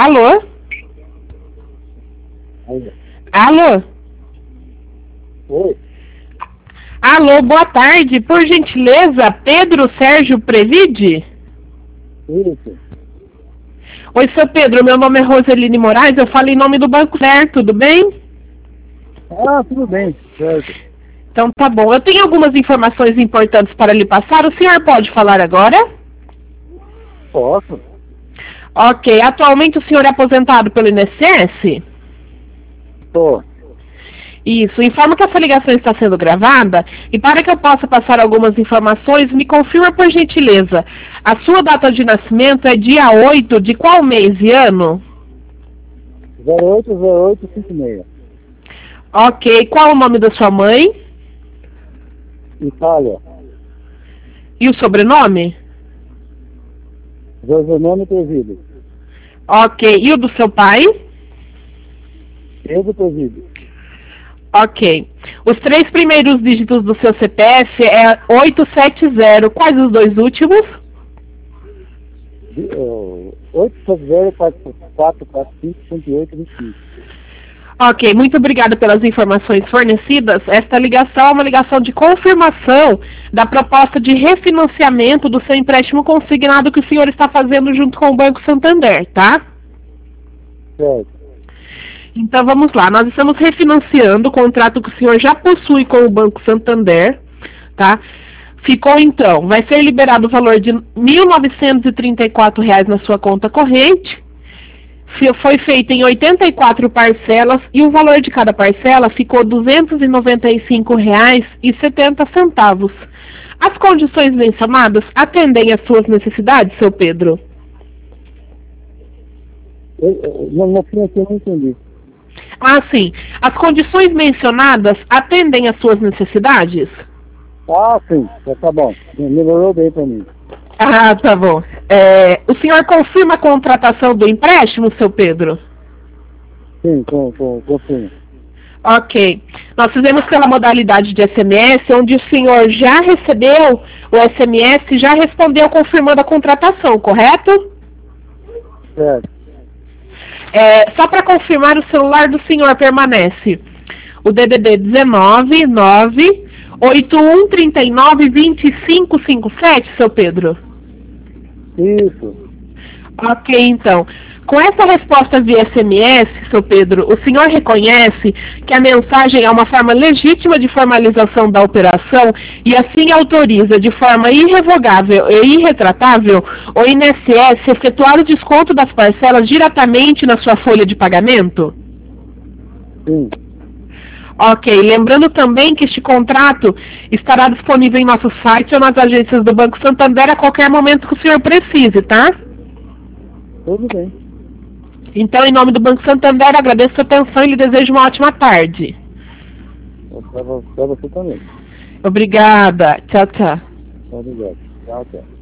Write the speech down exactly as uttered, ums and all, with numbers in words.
Alô? Alô? Alô? Oi? Alô, boa tarde. Por gentileza, Pedro Sérgio Previde? Isso. Oi, seu Pedro, meu nome é Roseline Moraes, eu falo em nome do Banco Certo, tudo bem? Ah, tudo bem, certo. Então tá bom. Eu tenho algumas informações importantes para lhe passar. O senhor pode falar agora? Posso? Ok. Atualmente o senhor é aposentado pelo I N S S? Tô. Isso. Informo que essa ligação está sendo gravada e para que eu possa passar algumas informações, me confirma por gentileza. A sua data de nascimento é dia oito de qual mês e ano? zero oito zero oito cinco seis. Ok. Qual o nome da sua mãe? Itália. E o sobrenome? Josenome Previde. Ok. E o do seu pai? Pedro Previde. Ok. Os três primeiros dígitos do seu C P F é oito sete zero. Quais os dois últimos? oito sete zero quatro quatro quatro cinco cinco oito dois cinco. Ok, muito obrigada pelas informações fornecidas. Esta ligação é uma ligação de confirmação da proposta de refinanciamento do seu empréstimo consignado que o senhor está fazendo junto com o Banco Santander, tá? Certo. Então vamos lá, nós estamos refinanciando o contrato que o senhor já possui com o Banco Santander, tá? Ficou então, vai ser liberado o valor de mil novecentos e trinta e quatro reais na sua conta corrente. Foi feito em oitenta e quatro parcelas e o valor de cada parcela ficou duzentos e noventa e cinco reais e setenta centavos. As condições mencionadas atendem às suas necessidades, seu Pedro? Eu, eu, não, no fim aqui eu não entendi. Ah, sim. As condições mencionadas atendem às suas necessidades? Ah, sim, já tá bom. Melhorou bem pra mim. Ah, tá bom. É, o senhor confirma a contratação do empréstimo, seu Pedro? Sim, com, com, confirmo. Ok. Nós fizemos pela modalidade de S M S, onde o senhor já recebeu o S M S e já respondeu confirmando a contratação, correto? Certo. É, só para confirmar, o celular do senhor permanece o D D D dezenove, nove, oito um três nove, dois cinco cinco sete, seu Pedro? Isso. Ok, então. Com essa resposta via S M S, seu Pedro, o senhor reconhece que a mensagem é uma forma legítima de formalização da operação e assim autoriza de forma irrevogável e irretratável o I N S S efetuar o desconto das parcelas diretamente na sua folha de pagamento? Sim. Ok, lembrando também que este contrato estará disponível em nosso site ou nas agências do Banco Santander a qualquer momento que o senhor precise, tá? Tudo bem. Então, em nome do Banco Santander, agradeço a sua atenção e lhe desejo uma ótima tarde. Pra você também. Obrigada. Tchau, tchau. Obrigado. Tchau, tchau.